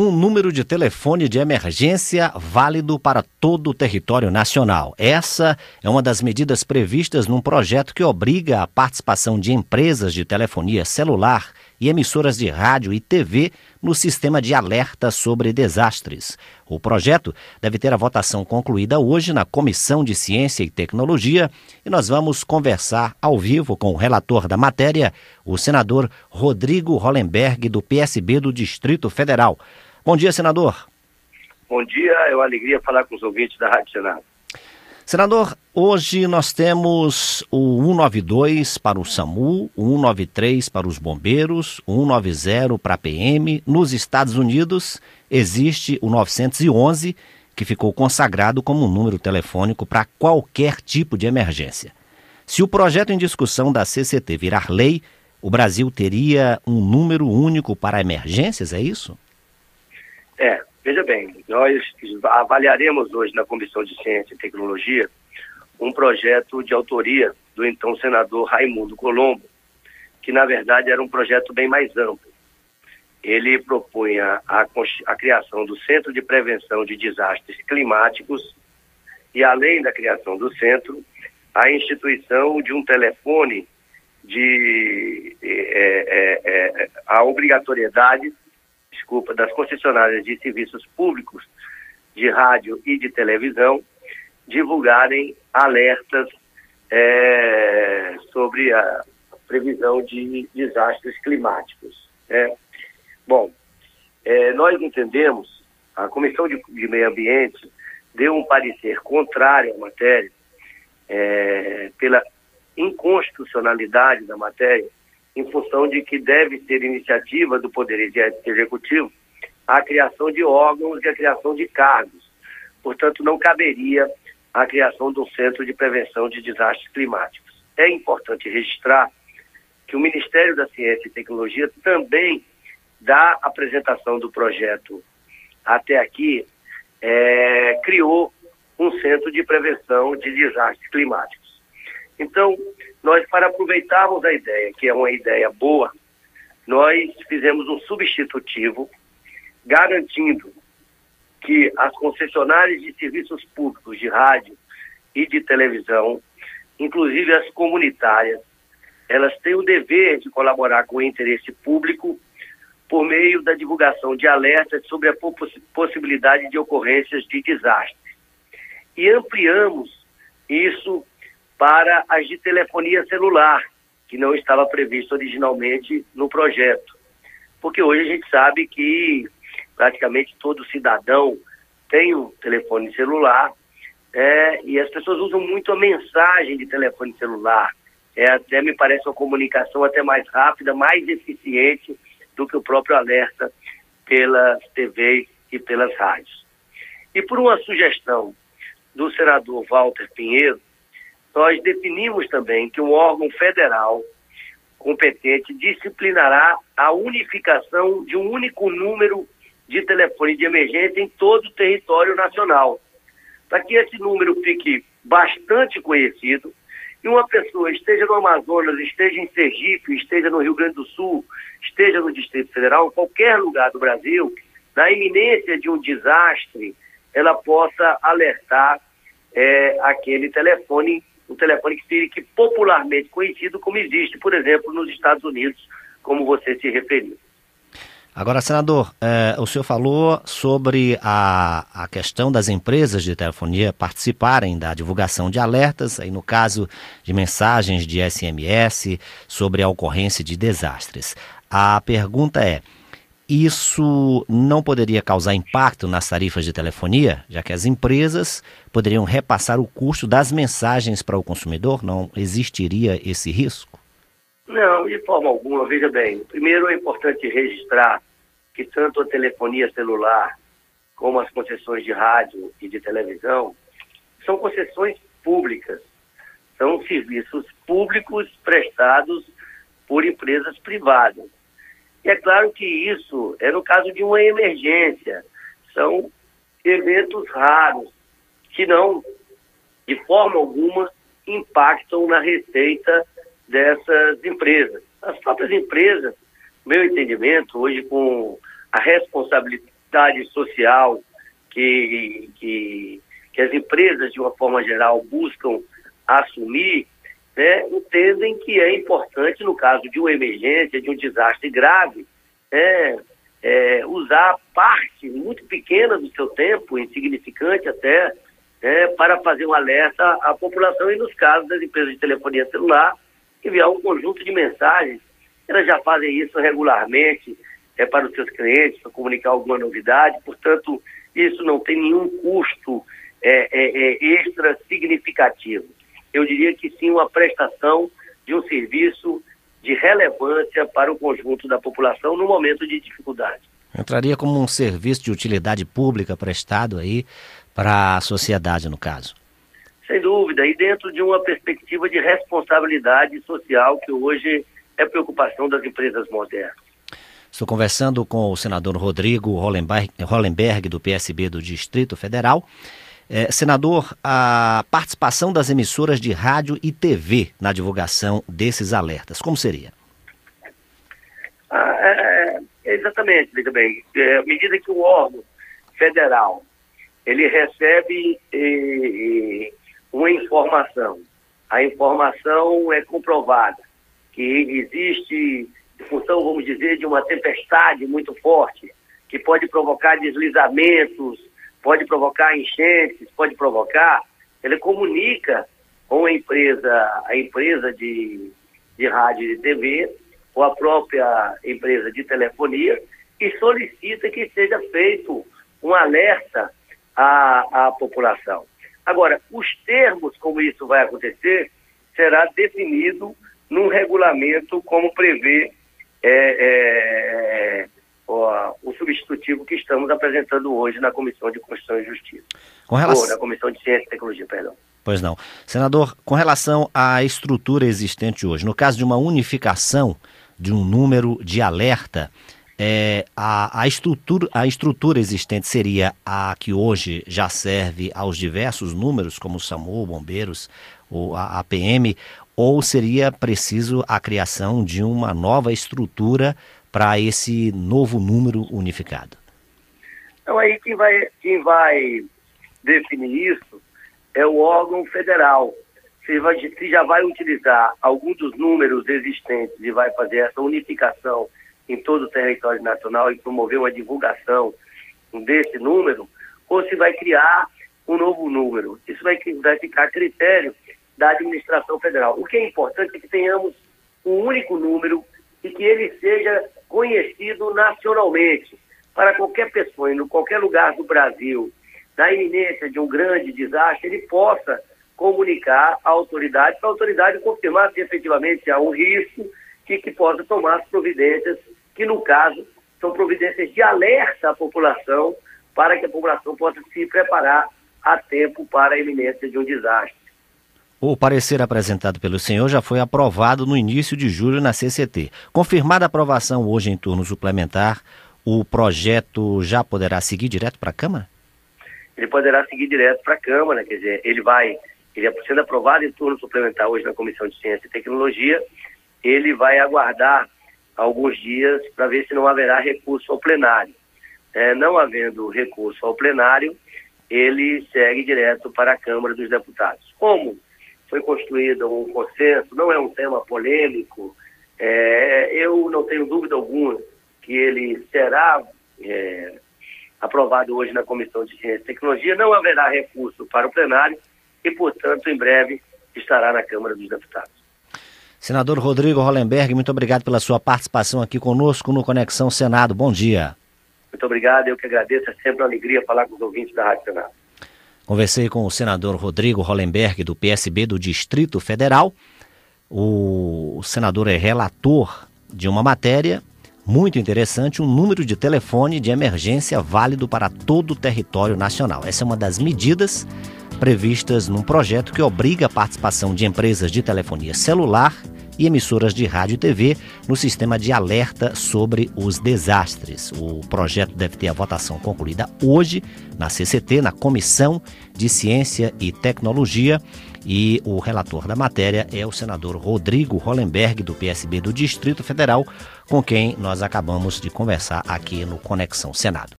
um número de telefone de emergência válido para todo o território nacional. Essa é uma das medidas previstas num projeto que obriga a participação de empresas de telefonia celular e emissoras de rádio e TV no sistema de alerta sobre desastres. O projeto deve ter a votação concluída hoje na Comissão de Ciência e Tecnologia e nós vamos conversar ao vivo com o relator da matéria, o senador Rodrigo Hollenberg, do PSB do Distrito Federal. Bom dia, senador. Bom dia, é uma alegria falar com os ouvintes da Rádio Senado. Senador, hoje nós temos o 192 para o SAMU, o 193 para os bombeiros, o 190 para a PM. Nos Estados Unidos existe o 911, que ficou consagrado como um número telefônico para qualquer tipo de emergência. Se o projeto em discussão da CCT virar lei, o Brasil teria um número único para emergências, é isso? Veja bem, nós avaliaremos hoje na Comissão de Ciência e Tecnologia um projeto de autoria do então senador Raimundo Colombo, que na verdade era um projeto bem mais amplo. Ele propunha a criação do Centro de Prevenção de Desastres Climáticos e, além da criação do centro, a instituição de um telefone a obrigatoriedade das concessionárias de serviços públicos de rádio e de televisão divulgarem alertas sobre a previsão de desastres climáticos. Nós entendemos, a Comissão de Meio Ambiente deu um parecer contrário à matéria pela inconstitucionalidade da matéria, em função de que deve ser iniciativa do Poder Executivo a criação de órgãos e a criação de cargos. Portanto, não caberia a criação de um Centro de Prevenção de Desastres Climáticos. É importante registrar que o Ministério da Ciência e Tecnologia também, da apresentação do projeto até aqui, criou um Centro de Prevenção de Desastres Climáticos. Então, nós, para aproveitarmos a ideia, que é uma ideia boa, nós fizemos um substitutivo garantindo que as concessionárias de serviços públicos de rádio e de televisão, inclusive as comunitárias, elas têm o dever de colaborar com o interesse público por meio da divulgação de alertas sobre a possibilidade de ocorrências de desastres. E ampliamos isso para as de telefonia celular, que não estava previsto originalmente no projeto. Porque hoje a gente sabe que praticamente todo cidadão tem um telefone celular, e as pessoas usam muito a mensagem de telefone celular. Até me parece uma comunicação até mais rápida, mais eficiente do que o próprio alerta pelas TVs e pelas rádios. E por uma sugestão do senador Walter Pinheiro, nós definimos também que um órgão federal competente disciplinará a unificação de um único número de telefone de emergência em todo o território nacional, para que esse número fique bastante conhecido e uma pessoa esteja no Amazonas, esteja em Sergipe, esteja no Rio Grande do Sul, esteja no Distrito Federal, em qualquer lugar do Brasil, na iminência de um desastre, ela possa alertar aquele telefone, um telefone que fique popularmente conhecido como existe, por exemplo, nos Estados Unidos, como você se referiu. Agora, senador, o senhor falou sobre a questão das empresas de telefonia participarem da divulgação de alertas, aí no caso de mensagens de SMS sobre a ocorrência de desastres. A pergunta é, isso não poderia causar impacto nas tarifas de telefonia, já que as empresas poderiam repassar o custo das mensagens para o consumidor? Não existiria esse risco? Não, de forma alguma. Veja bem, primeiro é importante registrar que tanto a telefonia celular como as concessões de rádio e de televisão são concessões públicas, são serviços públicos prestados por empresas privadas. E é claro que isso é no caso de uma emergência, são eventos raros que não, de forma alguma, impactam na receita dessas empresas. As próprias empresas, meu entendimento, hoje com a necessidade social que as empresas, de uma forma geral, buscam assumir, né, entendem que é importante, no caso de uma emergência, de um desastre grave, usar parte muito pequena do seu tempo, insignificante até, para fazer um alerta à população e, nos casos das empresas de telefonia celular, enviar um conjunto de mensagens. Elas já fazem isso regularmente para os seus clientes, para comunicar alguma novidade. Portanto, isso não tem nenhum custo extra significativo. Eu diria que sim, uma prestação de um serviço de relevância para o conjunto da população no momento de dificuldade. Entraria como um serviço de utilidade pública prestado aí para a sociedade, no caso. Sem dúvida, e dentro de uma perspectiva de responsabilidade social que hoje é preocupação das empresas modernas. Estou conversando com o senador Rodrigo Hollenberg, do PSB do Distrito Federal. Senador, a participação das emissoras de rádio e TV na divulgação desses alertas, como seria? Exatamente, veja bem. À medida que o órgão federal ele recebe uma informação, a informação é comprovada que existe, em função, vamos dizer, de uma tempestade muito forte, que pode provocar deslizamentos, pode provocar enchentes, pode provocar, ele comunica com a empresa de rádio e de TV, ou a própria empresa de telefonia, e solicita que seja feito um alerta à população. Agora, os termos como isso vai acontecer será definido num regulamento, como prevê o substitutivo que estamos apresentando hoje na Comissão de Constituição e Justiça. Na Comissão de Ciência e Tecnologia, perdão. Pois não. Senador, com relação à estrutura existente hoje, no caso de uma unificação de um número de alerta, a estrutura existente seria a que hoje já serve aos diversos números, como o SAMU, bombeiros, ou a PM, ou seria preciso a criação de uma nova estrutura para esse novo número unificado? Então, aí quem vai definir isso é o órgão federal. Se já vai utilizar algum dos números existentes e vai fazer essa unificação em todo o território nacional e promover uma divulgação desse número, ou se vai criar um novo número. Isso vai ficar a critério da administração federal. O que é importante é que tenhamos um único número e que ele seja conhecido nacionalmente para qualquer pessoa, em qualquer lugar do Brasil, na iminência de um grande desastre, ele possa comunicar à autoridade, para a autoridade confirmar se efetivamente há um risco e que possa tomar as providências, que no caso são providências de alerta à população, para que a população possa se preparar a tempo para a iminência de um desastre. O parecer apresentado pelo senhor já foi aprovado no início de julho na CCT. Confirmada a aprovação hoje em turno suplementar, o projeto já poderá seguir direto para a Câmara? Ele poderá seguir direto para a Câmara, quer dizer, ele sendo aprovado em turno suplementar hoje na Comissão de Ciência e Tecnologia, ele vai aguardar alguns dias para ver se não haverá recurso ao plenário. Não havendo recurso ao plenário, ele segue direto para a Câmara dos Deputados. Como foi construído um consenso, não é um tema polêmico, eu não tenho dúvida alguma que ele será aprovado hoje na Comissão de Ciência e Tecnologia, não haverá recurso para o plenário e, portanto, em breve estará na Câmara dos Deputados. Senador Rodrigo Hollenberg, muito obrigado pela sua participação aqui conosco no Conexão Senado. Bom dia. Muito obrigado, eu que agradeço, é sempre uma alegria falar com os ouvintes da Rádio Senado. Conversei com o senador Rodrigo Hollenberg, do PSB do Distrito Federal. O senador é relator de uma matéria muito interessante, um número de telefone de emergência válido para todo o território nacional. Essa é uma das medidas previstas num projeto que obriga a participação de empresas de telefonia celular e emissoras de rádio e TV no sistema de alerta sobre os desastres. O projeto deve ter a votação concluída hoje na CCT, na Comissão de Ciência e Tecnologia, e o relator da matéria é o senador Rodrigo Hollenberg, do PSB do Distrito Federal, com quem nós acabamos de conversar aqui no Conexão Senado.